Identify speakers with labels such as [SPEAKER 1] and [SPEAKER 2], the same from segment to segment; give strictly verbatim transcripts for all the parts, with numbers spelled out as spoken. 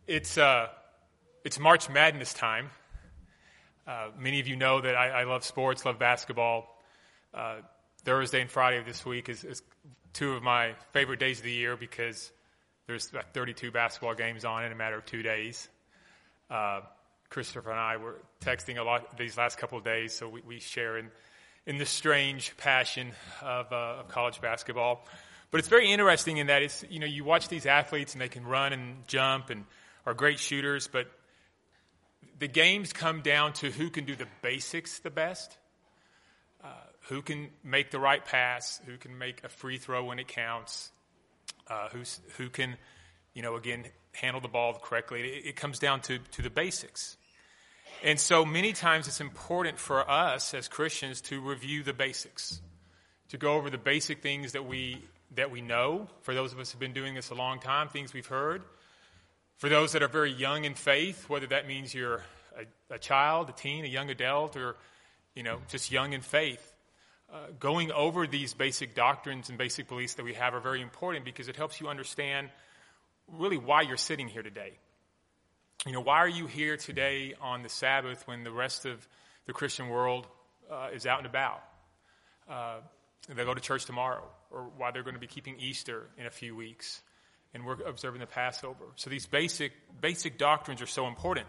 [SPEAKER 1] It's uh, it's March Madness time. Uh, many of you know that I, I love sports, love basketball. Uh, Thursday and Friday of this week is, is two of my favorite days of the year because there's about thirty-two basketball games on in a matter of two days. Uh, Christopher and I were texting a lot these last couple of days, so we, we share in, in the strange passion of, uh, of college basketball. But it's very interesting in that it's, you know, you watch these athletes and they can run and jump and are great shooters, but the games come down to who can do the basics the best, uh, who can make the right pass, who can make a free throw when it counts, uh, who's, who can, you know, again, handle the ball correctly. It, it comes down to, to the basics. And so many times it's important for us as Christians to review the basics, to go over the basic things that we that we know, for those of us who have been doing this a long time, things we've heard. For those that are very young in faith, whether that means you're a, a child, a teen, a young adult, or, you know, just young in faith, uh, going over these basic doctrines and basic beliefs that we have are very important because it helps you understand really why you're sitting here today. You know, why are you here today on the Sabbath when the rest of the Christian world uh, is out and about? Uh, they go to church tomorrow, or why they're going to be keeping Easter in a few weeks. And we're observing the Passover. So these basic basic doctrines are so important.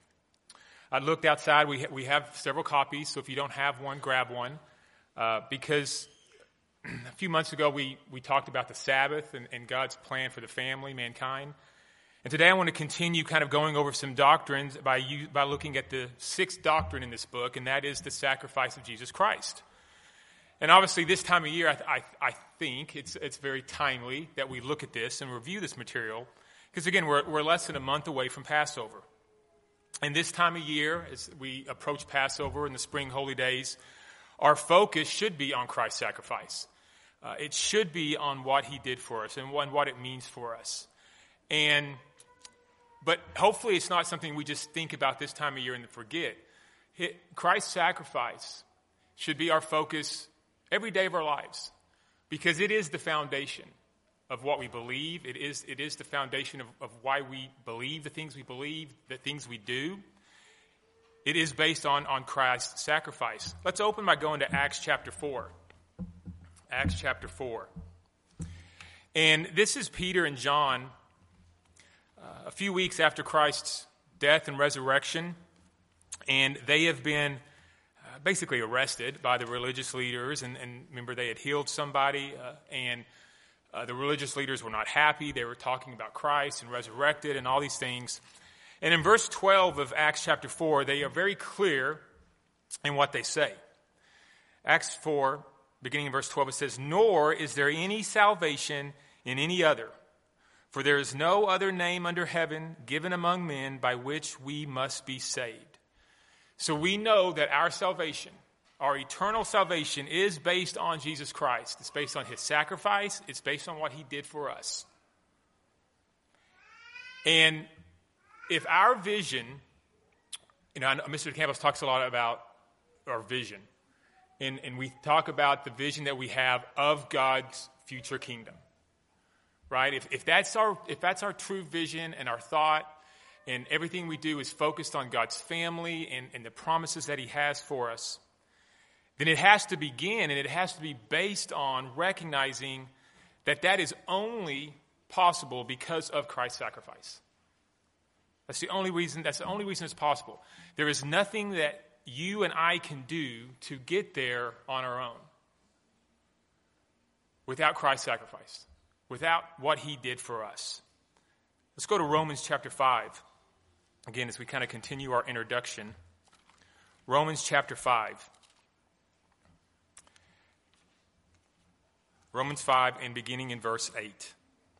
[SPEAKER 1] I looked outside. We ha- we have several copies, so if you don't have one, grab one. Uh, because a few months ago, we, we talked about the Sabbath and, and God's plan for the family, mankind. And today I want to continue kind of going over some doctrines by you, by looking at the sixth doctrine in this book, and that is the sacrifice of Jesus Christ. And obviously, this time of year, I, I, I think it's it's very timely that we look at this and review this material, because again, we're we're less than a month away from Passover. And this time of year, as we approach Passover in the spring holy days, our focus should be on Christ's sacrifice. Uh, it should be on what He did for us and on what it means for us. And but hopefully, it's not something we just think about this time of year and then forget. It, Christ's sacrifice should be our focus every day of our lives, because it is the foundation of what we believe. It is it is the foundation of, of why we believe the things we believe, the things we do. It is based on, on Christ's sacrifice. Let's open by going to Acts chapter four. Acts chapter four. And this is Peter and John uh, a few weeks after Christ's death and resurrection, and they have been basically arrested by the religious leaders, and, and remember they had healed somebody, uh, and uh, the religious leaders were not happy. They were talking about Christ and resurrected and all these things. And in verse twelve of Acts chapter four, they are very clear in what they say. Acts four, beginning in verse twelve, it says, "Nor is there any salvation in any other, for there is no other name under heaven given among men by which we must be saved." So we know that our salvation, our eternal salvation, is based on Jesus Christ. It's based on His sacrifice. It's based on what He did for us. And if our vision, you know, Mister Campbell talks a lot about our vision. And, and we talk about the vision that we have of God's future kingdom. Right? If, if that's our if that's our true vision and our thought, and everything we do is focused on God's family and, and the promises that He has for us, then it has to begin and it has to be based on recognizing that that is only possible because of Christ's sacrifice. That's the only reason, that's the only reason it's possible. There is nothing that you and I can do to get there on our own without Christ's sacrifice, without what He did for us. Let's go to Romans chapter five. Again, as we kind of continue our introduction, Romans chapter five. Romans five and beginning in verse eight.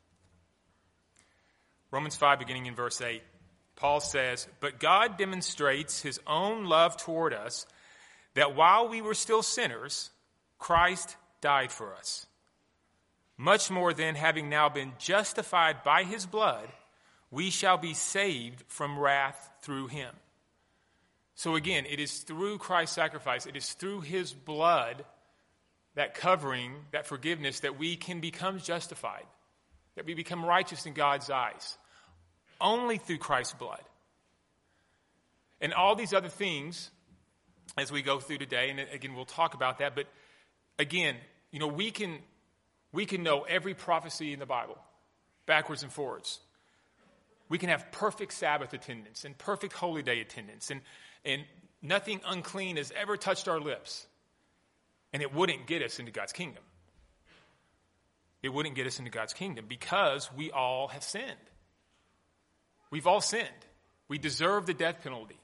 [SPEAKER 1] Romans five beginning in verse eight. Paul says, "But God demonstrates His own love toward us, that while we were still sinners, Christ died for us. Much more then, having now been justified by His blood, we shall be saved from wrath through Him." So again, it is through Christ's sacrifice, it is through His blood, that covering, that forgiveness, that we can become justified, that we become righteous in God's eyes. only through Christ's blood. And all these other things, as we go through today, and again, we'll talk about that, but again, you know, we can we can know every prophecy in the Bible, backwards and forwards. We can have perfect Sabbath attendance and perfect holy day attendance, and, and nothing unclean has ever touched our lips. And it wouldn't get us into God's kingdom. It wouldn't get us into God's kingdom because we all have sinned. We've all sinned. We deserve the death penalty.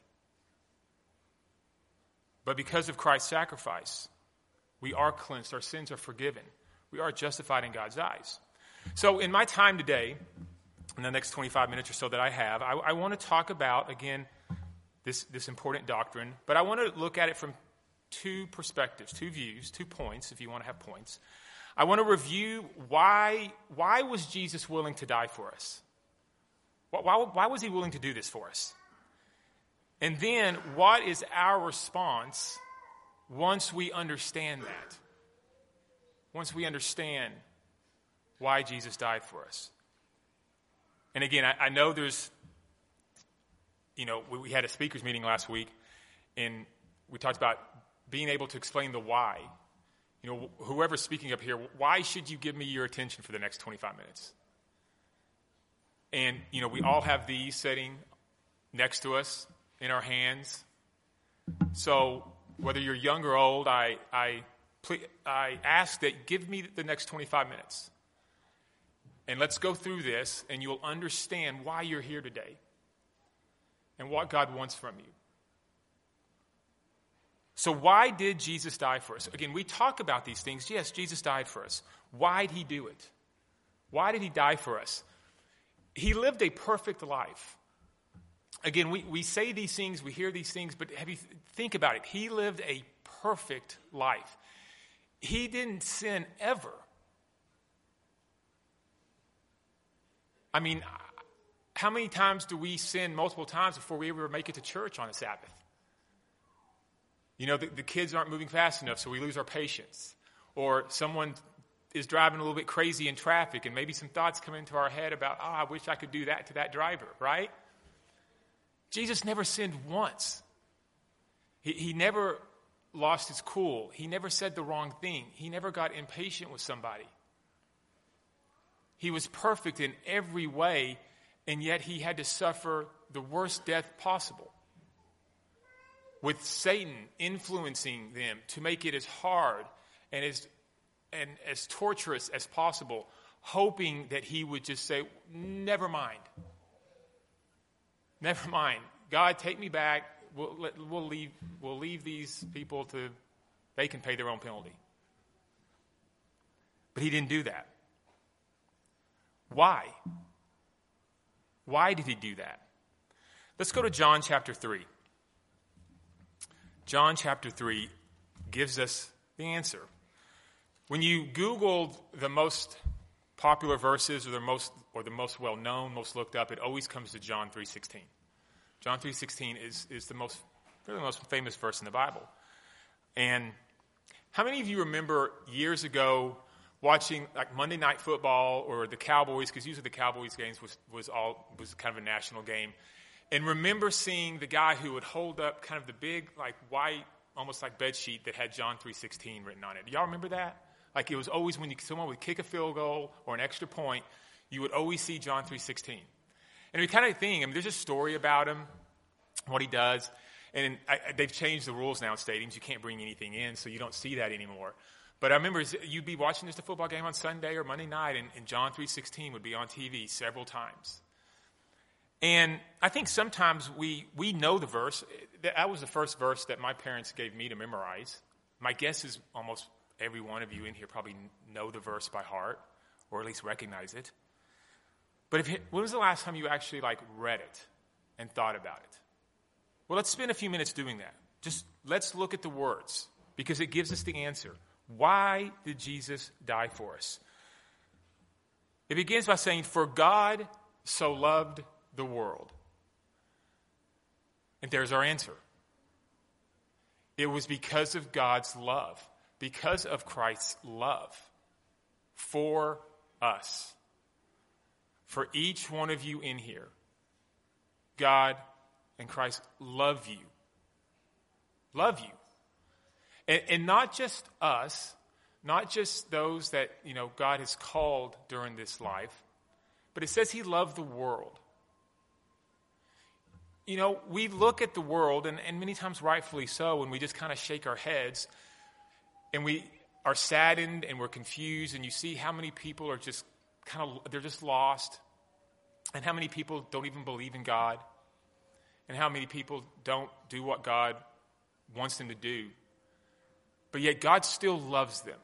[SPEAKER 1] But because of Christ's sacrifice, we are cleansed. Our sins are forgiven. We are justified in God's eyes. So in my time today, in the next twenty-five minutes or so that I have, I, I want to talk about, again, this, this important doctrine. But I want to look at it from two perspectives, two views, two points, if you want to have points. I want to review why, why was Jesus willing to die for us? Why, why was he willing to do this for us? And then, what is our response once we understand that? Once we understand why Jesus died for us. And again, I, I know there's, you know, we, we had a speakers meeting last week, and we talked about being able to explain the why. You know, whoever's speaking up here, why should you give me your attention for the next twenty-five minutes? And, you know, we all have these sitting next to us in our hands. So whether you're young or old, I I, I ask that give me the next twenty-five minutes. And let's go through this, and you'll understand why you're here today and what God wants from you. So why did Jesus die for us? Again, we talk about these things. Yes, Jesus died for us. Why did he do it? Why did he die for us? He lived a perfect life. Again, we, we say these things, we hear these things, but have you think about it. He lived a perfect life. He didn't sin ever. I mean, how many times do we sin multiple times before we ever make it to church on a Sabbath? You know, the, the kids aren't moving fast enough, so we lose our patience. Or someone is driving a little bit crazy in traffic, and maybe some thoughts come into our head about, oh, I wish I could do that to that driver, right? Jesus never sinned once. He, he never lost his cool. He never said the wrong thing. He never got impatient with somebody. He was perfect in every way, and yet he had to suffer the worst death possible, with Satan influencing them to make it as hard and as and as torturous as possible, hoping that he would just say, never mind. Never mind. God, take me back. We'll, let, we'll leave we'll leave these people to, they can pay their own penalty. But he didn't do that. Why? Why did he do that? Let's go to John chapter three. John chapter three gives us the answer. When you Googled the most popular verses or the most or the most well-known, most looked up, it always comes to John three sixteen. John three sixteen is, is the most really the most famous verse in the Bible. And how many of you remember years ago watching like Monday Night Football or the Cowboys, because usually the Cowboys games was, was all was kind of a national game, and remember seeing the guy who would hold up kind of the big like white, almost like bed sheet that had John three sixteen written on it. Do y'all remember that? Like it was always when you, someone would kick a field goal or an extra point, you would always see John three sixteen. And we kind of think, I mean, there's a story about him, what he does, and I, they've changed the rules now in stadiums. You can't bring anything in, so you don't see that anymore. But I remember you'd be watching just a football game on Sunday or Monday night, and, and John three sixteen would be on T V several times. And I think sometimes we, we know the verse. That was the first verse that my parents gave me to memorize. My guess is almost every one of you in here probably know the verse by heart, or at least recognize it. But if, when was the last time you actually like read it and thought about it? Well, let's spend a few minutes doing that. Just let's look at the words, because it gives us the answer. Why did Jesus die for us? It begins by saying, for God so loved the world. And there's our answer. It was because of God's love, because of Christ's love for us. For each one of you in here, God and Christ love you. Love you. And, and not just us, not just those that, you know, God has called during this life, but it says he loved the world. You know, we look at the world, and, and many times rightfully so, and we just kind of shake our heads, and we are saddened and we're confused, and you see how many people are just kind of, they're just lost, and how many people don't even believe in God, and how many people don't do what God wants them to do. But yet God still loves them.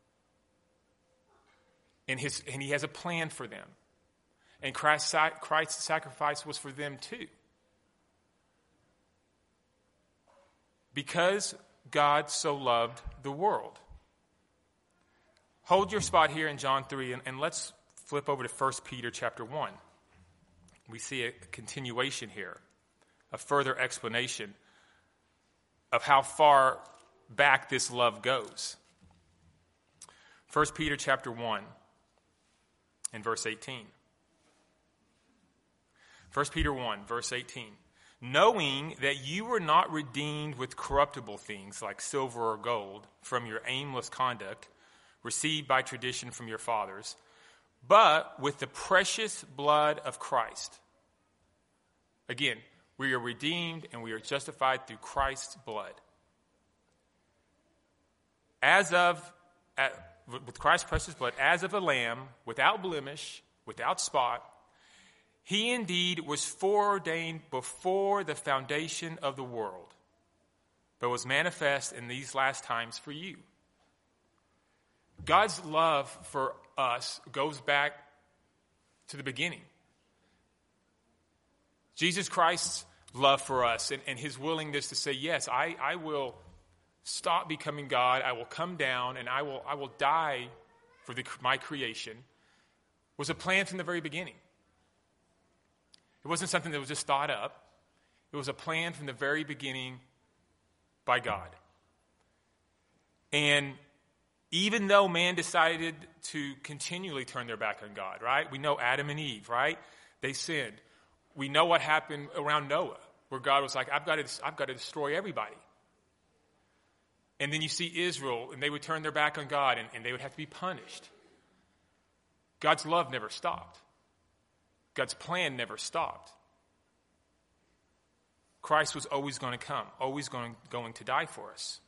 [SPEAKER 1] And, his, and he has a plan for them. And Christ's, Christ's sacrifice was for them too. Because God so loved the world. Hold your spot here in John three, and, and let's flip over to First Peter chapter one. We see a continuation here, a further explanation of how far back this love goes. First Peter chapter one and verse eighteen. First Peter one, verse eighteen. Knowing that you were not redeemed with corruptible things like silver or gold from your aimless conduct received by tradition from your fathers, but with the precious blood of Christ. Again, we are redeemed and we are justified through Christ's blood. As of, at, with Christ's precious blood, as of a lamb, without blemish, without spot, he indeed was foreordained before the foundation of the world, but was manifest in these last times for you. God's love for us goes back to the beginning. Jesus Christ's love for us and, and his willingness to say, yes, I, I will stop becoming God, I will come down, and I will, I will die for the, my creation, was a plan from the very beginning. It wasn't something that was just thought up. It was a plan from the very beginning by God. And even though man decided to continually turn their back on God, right? We know Adam and Eve, right? They sinned. We know what happened around Noah, where God was like, I've got to, I've got to destroy everybody. And then you see Israel, and they would turn their back on God, and, and they would have to be punished. God's love never stopped. God's plan never stopped. Christ was always going to come, always going, going to die for us.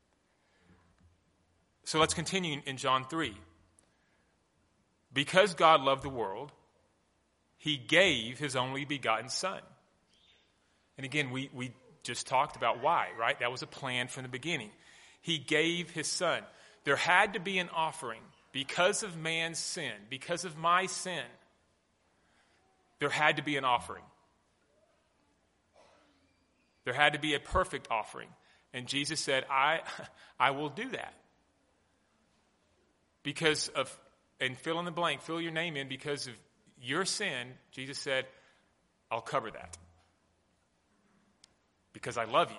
[SPEAKER 1] So let's continue in John three. Because God loved the world, he gave his only begotten Son. And again, we, we just talked about why, right? That was a plan from the beginning. He gave his Son. There had to be an offering because of man's sin, because of my sin. There had to be an offering. There had to be a perfect offering. And Jesus said, I, I will do that. Because of, and fill in the blank, fill your name in, because of your sin, Jesus said, I'll cover that. Because I love you.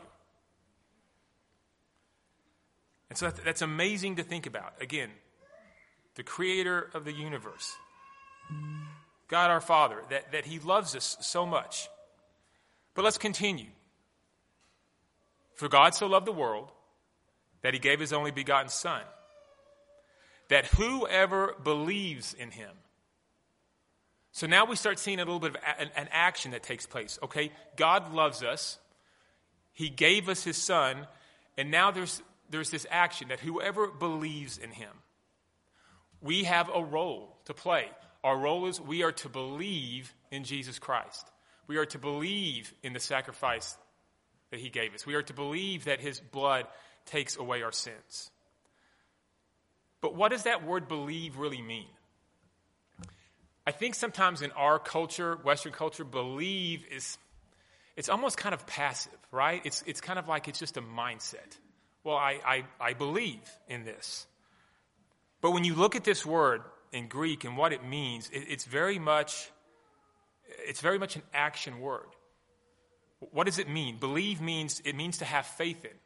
[SPEAKER 1] And so that's amazing to think about. Again, the creator of the universe, God our Father, that, that he loves us so much. But let's continue. For God so loved the world that he gave his only begotten Son, that whoever believes in him. So now we start seeing a little bit of a, an action that takes place. Okay, God loves us. He gave us his Son, and now there's there's this action that whoever believes in him. We have a role to play. Our role is we are to believe in Jesus Christ. We are to believe in the sacrifice that he gave us. We are to believe that his blood takes away our sins. But what does that word believe really mean? I think sometimes in our culture, Western culture, believe is, it's almost kind of passive, right? It's it's kind of like it's just a mindset. Well, I, I, I believe in this. But when you look at this word in Greek and what it means, it, it's very much, it's very much an action word. What does it mean? Believe means, it means to have faith in.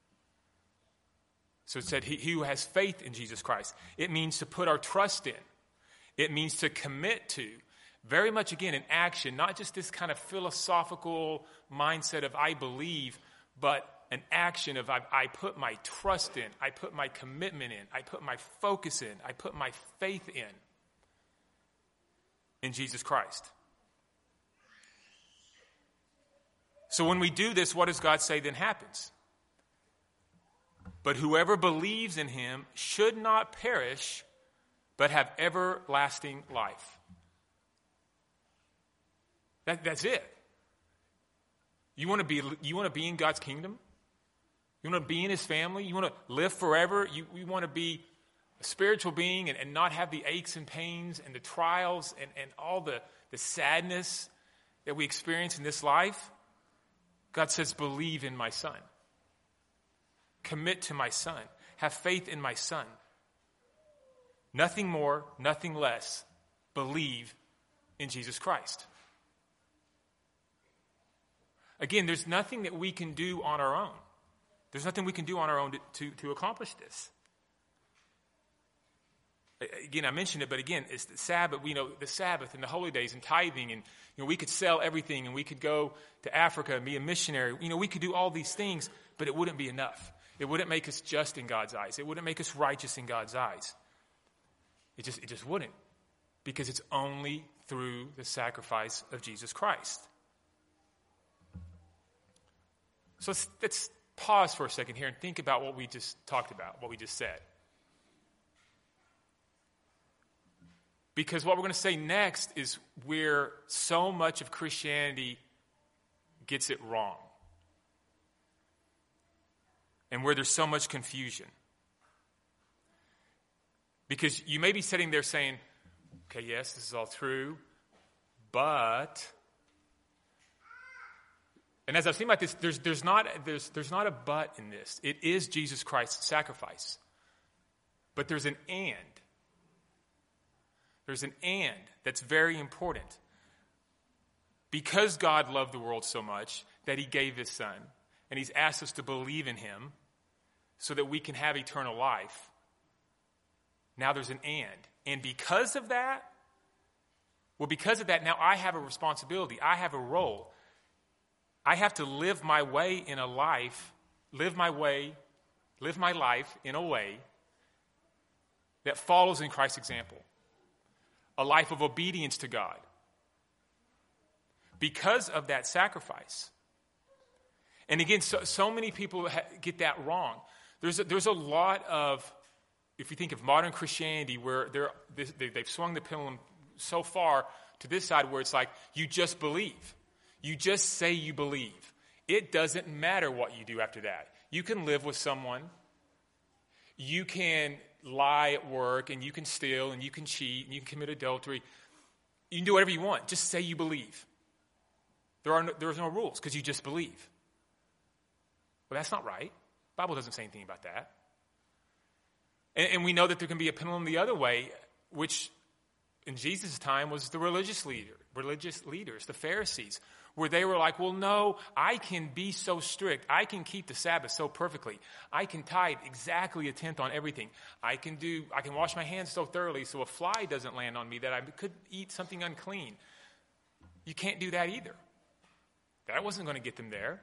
[SPEAKER 1] So it said, he, he who has faith in Jesus Christ. It means to put our trust in. It means to commit to. Very much, again, an action, not just this kind of philosophical mindset of I believe, but an action of I, I put my trust in, I put my commitment in, I put my focus in, I put my faith in, in Jesus Christ. So when we do this, what does God say then happens? But whoever believes in him should not perish, but have everlasting life. That, that's it. You want to be, you want to be in God's kingdom? You want to be in his family? You want to live forever? You, you want to be a spiritual being and, and not have the aches and pains and the trials and, and all the, the sadness that we experience in this life? God says, believe in my son. Commit to my son. Have faith in my son. Nothing more, nothing less. Believe in Jesus Christ. Again, there's nothing that we can do on our own. There's nothing we can do on our own to, to, to accomplish this. Again, I mentioned it, but again, it's the Sabbath, you know, the Sabbath and the holy days and tithing, and you know, we could sell everything and we could go to Africa and be a missionary. You know, we could do all these things, but it wouldn't be enough. It wouldn't make us just in God's eyes. It wouldn't make us righteous in God's eyes. It just, it just wouldn't, because it's only through the sacrifice of Jesus Christ. So let's, let's pause for a second here and think about what we just talked about, what we just said. Because what we're going to say next is where so much of Christianity gets it wrong. And where there's so much confusion. Because you may be sitting there saying, okay, yes, this is all true, but... And as I've seen about this, there's, there's, not, there's, there's not a but in this. It is Jesus Christ's sacrifice. But there's an and. There's an and that's very important. Because God loved the world so much that he gave his son, and he's asked us to believe in him so that we can have eternal life. Now there's an and. And because of that, well, because of that, now I have a responsibility. I have a role. I have to live my way in a life, live my way, live my life in a way that follows in Christ's example. A life of obedience to God. Because of that sacrifice. And again, so, so many people ha- get that wrong. There's a, there's a lot of, if you think of modern Christianity, where they're, they, they've swung the pendulum so far to this side where it's like, you just believe. You just say you believe. It doesn't matter what you do after that. You can live with someone. You can lie at work, and you can steal, and you can cheat, and you can commit adultery. You can do whatever you want. Just say you believe. There are no, there's no rules because you just believe. Well, that's not right. The Bible doesn't say anything about that. And, and we know that there can be a pendulum the other way, which in Jesus' time was the religious leader, religious leaders, the Pharisees, where they were like, well, no, I can be so strict. I can keep the Sabbath so perfectly. I can tithe exactly a tenth on everything. I can do, I can wash my hands so thoroughly so a fly doesn't land on me that I could eat something unclean. You can't do that either. That wasn't going to get them there.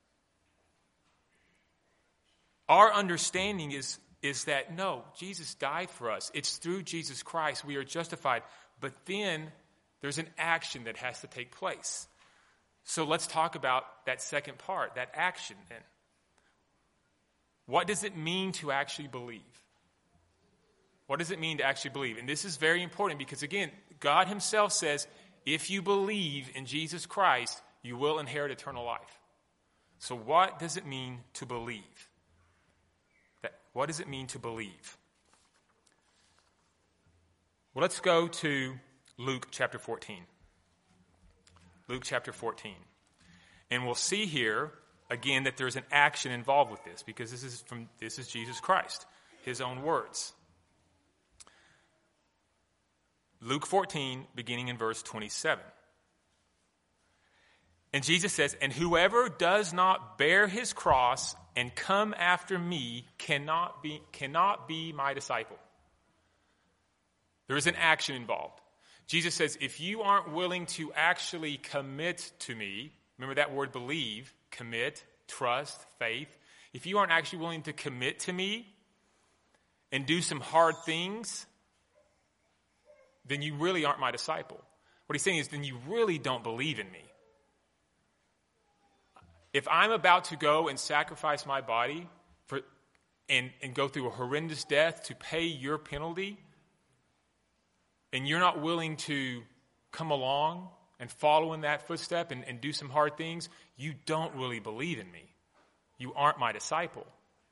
[SPEAKER 1] Our understanding is, is that, no, Jesus died for us. It's through Jesus Christ we are justified. But then there's an action that has to take place. So let's talk about that second part, that action then. What does it mean to actually believe? What does it mean to actually believe? And this is very important because, again, God himself says, if you believe in Jesus Christ, you will inherit eternal life. So what does it mean to believe? That, what does it mean to believe? Well, let's go to Luke chapter fourteen. Luke chapter fourteen. And we'll see here, again, that there's an action involved with this, because this is from this is Jesus Christ, his own words. Luke fourteen, beginning in verse twenty-seven. And Jesus says, and whoever does not bear his cross and come after me cannot be, cannot be my disciple. There is an action involved. Jesus says, if you aren't willing to actually commit to me, remember that word believe, commit, trust, faith. If you aren't actually willing to commit to me and do some hard things, then you really aren't my disciple. What he's saying is, then you really don't believe in me. If I'm about to go and sacrifice my body for and, and go through a horrendous death to pay your penalty, and you're not willing to come along and follow in that footstep and, and do some hard things, you don't really believe in me. You aren't my disciple.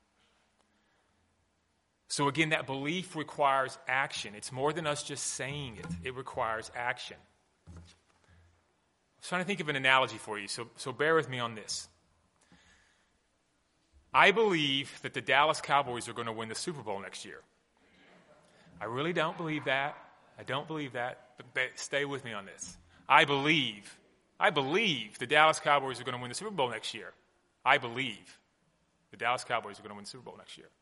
[SPEAKER 1] So again, that belief requires action. It's more than us just saying it. It requires action. I was trying to think of an analogy for you, so, so bear with me on this. I believe that the Dallas Cowboys are going to win the Super Bowl next year. I really don't believe that. I don't believe that, but, but stay with me on this. I believe, I believe the Dallas Cowboys are going to win the Super Bowl next year. I believe the Dallas Cowboys are going to win the Super Bowl next year.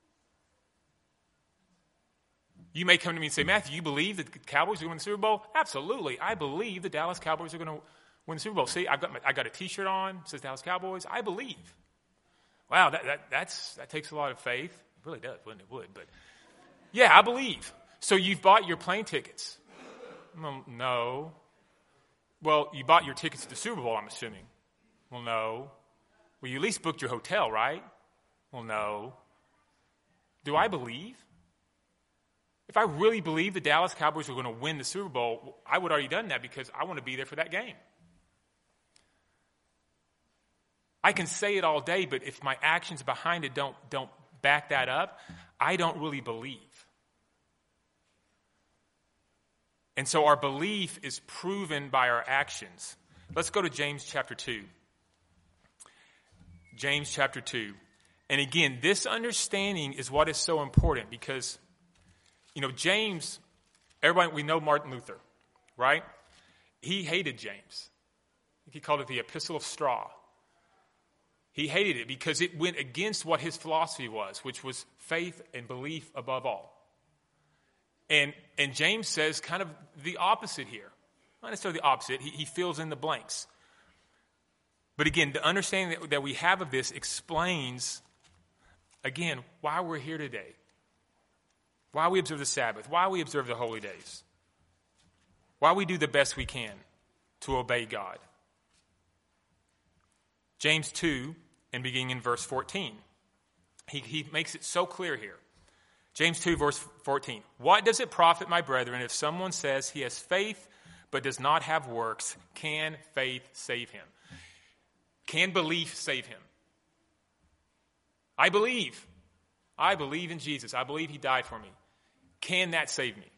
[SPEAKER 1] You may come to me and say, Matthew, you believe that the Cowboys are going to win the Super Bowl? Absolutely. I believe the Dallas Cowboys are going to win the Super Bowl. See, I've got my, I got a T-shirt on, it says Dallas Cowboys. I believe. Wow, that, that that's that takes a lot of faith. It really does, wouldn't it? Would, but yeah, I believe. So you've bought your plane tickets? Well, no. Well, you bought your tickets to the Super Bowl, I'm assuming. Well, no. Well, you at least booked your hotel, right? Well, no. Do I believe? If I really believe the Dallas Cowboys were going to win the Super Bowl, I would have already done that because I want to be there for that game. I can say it all day, but if my actions behind it don't, don't back that up, I don't really believe. And so our belief is proven by our actions. Let's go to James chapter two. James chapter two. And again, this understanding is what is so important because, you know, James, everybody, we know Martin Luther, right? He hated James. He called it the epistle of straw. He hated it because it went against what his philosophy was, which was faith and belief above all. And and James says kind of the opposite here. Not necessarily the opposite. He, he fills in the blanks. But again, the understanding that, that we have of this explains, again, why we're here today. Why we observe the Sabbath. Why we observe the holy days. Why we do the best we can to obey God. James two, and beginning in verse fourteen. He, he makes it so clear here. James two, verse fourteen. What does it profit, my brethren, if someone says he has faith but does not have works? Can faith save him? Can belief save him? I believe. I believe in Jesus. I believe he died for me. Can that save me?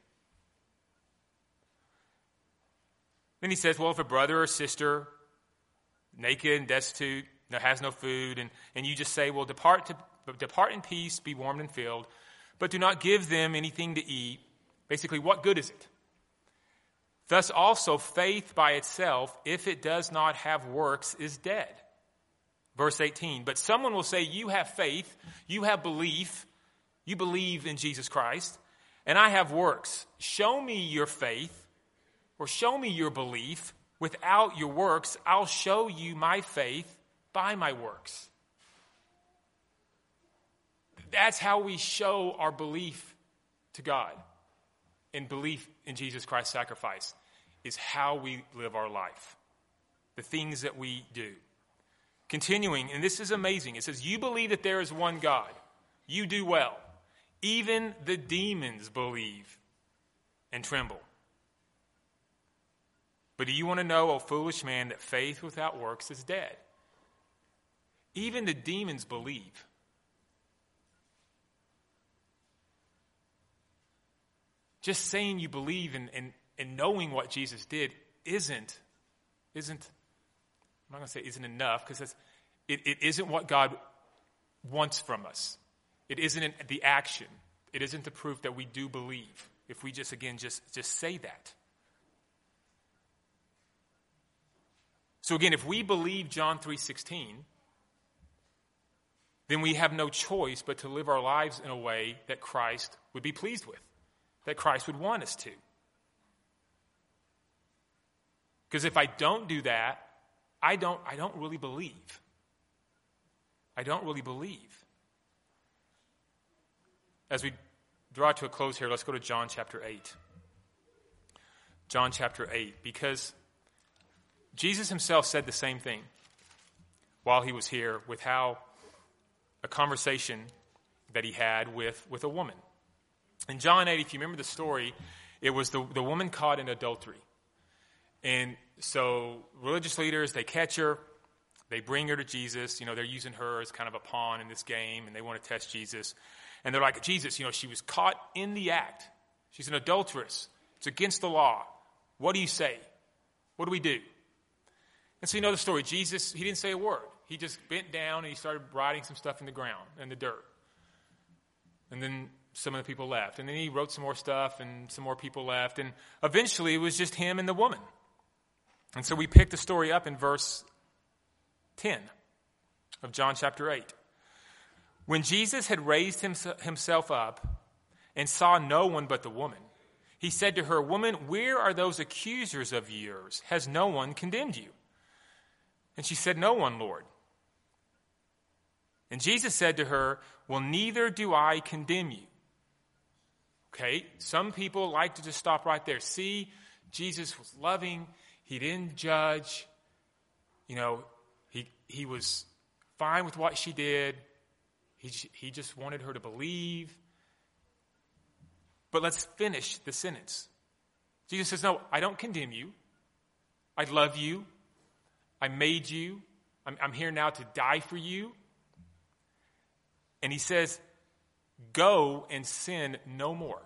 [SPEAKER 1] Then he says, well, if a brother or sister, naked and destitute, has no food, and, and you just say, well, depart to depart in peace, be warmed and filled, but do not give them anything to eat. Basically, what good is it? Thus also faith by itself, if it does not have works, is dead. Verse eighteen, but someone will say, you have faith, you have belief, you believe in Jesus Christ, and I have works. Show me your faith, or show me your belief. Without your works, I'll show you my faith by my works. That's how we show our belief to God. And belief in Jesus Christ's sacrifice is how we live our life. The things that we do. Continuing, and this is amazing. It says, you believe that there is one God. You do well. Even the demons believe and tremble. But do you want to know, O foolish man, that faith without works is dead? Even the demons believe. Just saying you believe and, and, and knowing what Jesus did isn't, isn't, I'm not going to say isn't enough, because it, it isn't what God wants from us. It isn't the action. It isn't the proof that we do believe. If we just, again, just, just say that. So again, if we believe John three sixteen, then we have no choice but to live our lives in a way that Christ would be pleased with, that Christ would want us to. Because if I don't do that, I don't, I don't really believe. I don't really believe. As we draw to a close here, let's go to John chapter eight. John chapter eight, because Jesus himself said the same thing while he was here with how a conversation that he had with, with a woman. In John eight, if you remember the story, it was the, the woman caught in adultery. And so religious leaders, they catch her, they bring her to Jesus. You know, they're using her as kind of a pawn in this game, and they want to test Jesus. And they're like, Jesus, you know, she was caught in the act. She's an adulteress. It's against the law. What do you say? What do we do? And so you know the story. Jesus, he didn't say a word. He just bent down and he started writing some stuff in the ground, in the dirt. And then some of the people left. And then he wrote some more stuff and some more people left. And eventually it was just him and the woman. And so we pick the story up in verse ten of John chapter eight. When Jesus had raised himself up and saw no one but the woman, he said to her, "Woman, where are those accusers of yours? Has no one condemned you?" And she said, "No one, Lord." And Jesus said to her, "Well, neither do I condemn you." Okay, some people like to just stop right there. See, Jesus was loving. He didn't judge. You know, he he was fine with what she did. He, he just wanted her to believe. But let's finish the sentence. Jesus says, "No, I don't condemn you. I love you. I made you. I'm, I'm here now to die for you." And he says, "Go and sin no more."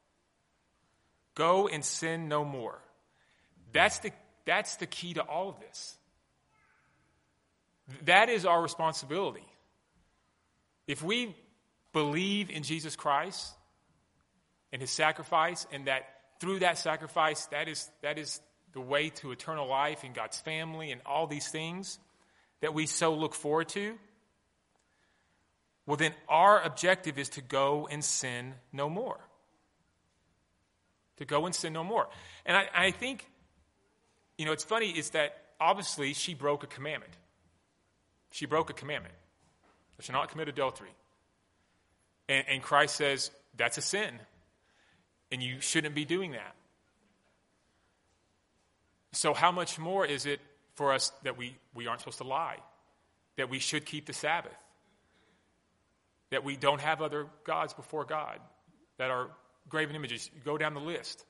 [SPEAKER 1] Go and sin no more. That's the, that's the key to all of this. That is our responsibility. If we believe in Jesus Christ and his sacrifice, and that through that sacrifice, that is, that is the way to eternal life and God's family and all these things that we so look forward to, well, then our objective is to go and sin no more. To go and sin no more. And I, I think, you know, it's funny is that obviously she broke a commandment. She broke a commandment. I shall not commit adultery. And, and Christ says, that's a sin. And you shouldn't be doing that. So how much more is it for us that we, we aren't supposed to lie? That we should keep the Sabbath? That we don't have other gods before God that are graven images? You go down the list.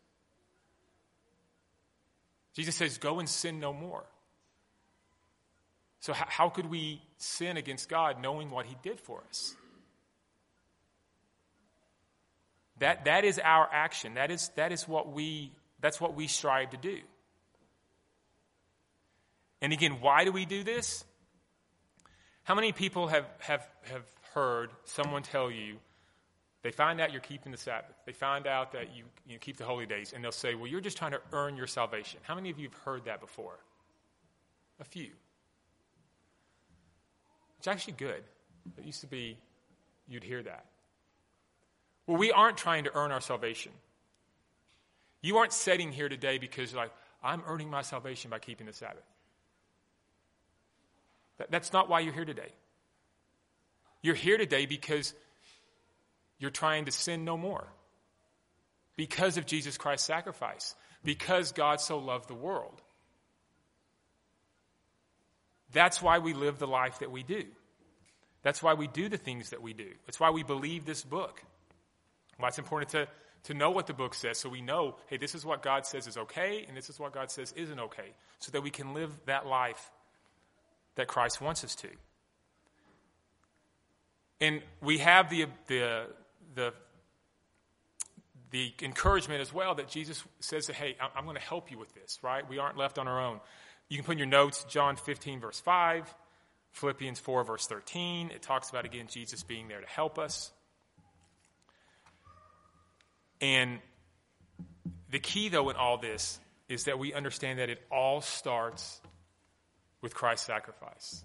[SPEAKER 1] Jesus says, go and sin no more. So how, how could we sin against God knowing what he did for us? That that is our action. That is that is what we that's what we strive to do. And again, why do we do this? How many people have, have, have heard someone tell you, they find out you're keeping the Sabbath. They find out that you, you keep the holy days, and they'll say, well, you're just trying to earn your salvation. How many of you have heard that before? A few. It's actually good. It used to be, you'd hear that. Well, we aren't trying to earn our salvation. You aren't sitting here today because you're like, I'm earning my salvation by keeping the Sabbath. That, that's not why you're here today. You're here today because you're trying to sin no more. Because of Jesus Christ's sacrifice. Because God so loved the world. That's why we live the life that we do. That's why we do the things that we do. That's why we believe this book. Why it's important to, to know what the book says so we know, hey, this is what God says is okay, and this is what God says isn't okay, so that we can live that life that Christ wants us to. And we have the the the the encouragement as well that Jesus says that, hey, I'm going to help you with this, right? We aren't left on our own. You can put in your notes, John fifteen, verse five, Philippians four, verse thirteen. It talks about, again, Jesus being there to help us. And the key, though, in all this is that we understand that it all starts with Christ's sacrifice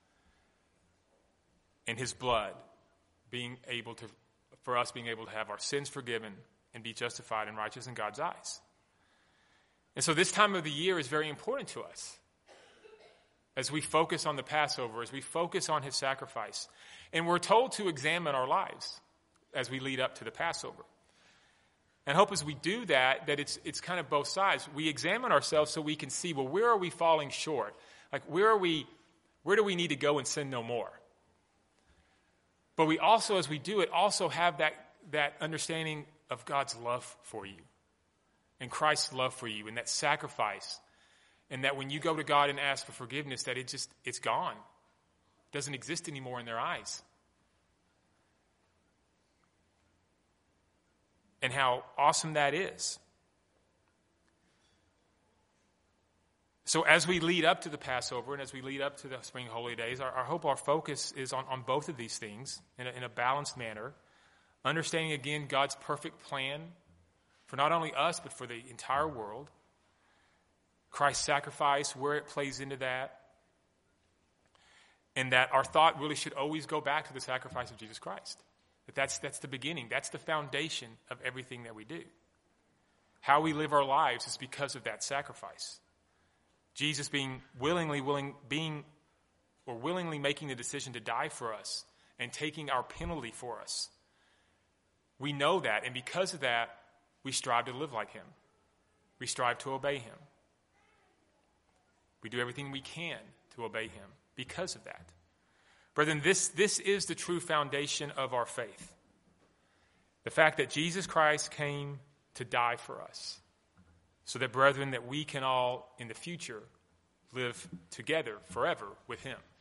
[SPEAKER 1] and his blood being able to, for us being able to have our sins forgiven and be justified and righteous in God's eyes. And so this time of the year is very important to us as we focus on the Passover, as we focus on his sacrifice. And we're told to examine our lives as we lead up to the Passover. And I hope as we do that, that it's it's kind of both sides. We examine ourselves so we can see, well, where are we falling short? Like, where are we, where do we need to go and sin no more? But we also, as we do it, also have that, that understanding of God's love for you and Christ's love for you and that sacrifice. And that when you go to God and ask for forgiveness, that it just, it's gone. It doesn't exist anymore in their eyes. And how awesome that is. So as we lead up to the Passover and as we lead up to the Spring Holy Days, our, our hope, our focus is on, on both of these things in a, in a balanced manner. Understanding, again, God's perfect plan for not only us, but for the entire world. Christ's sacrifice, where it plays into that. And that our thought really should always go back to the sacrifice of Jesus Christ. That that's, that's the beginning. That's the foundation of everything that we do. How we live our lives is because of that sacrifice. Jesus being willingly willing, being or willingly making the decision to die for us and taking our penalty for us. We know that, and because of that, we strive to live like him. We strive to obey him. We do everything we can to obey him because of that. Brethren, this, this is the true foundation of our faith. The fact that Jesus Christ came to die for us. So that, brethren, that we can all, in the future, live together forever with him.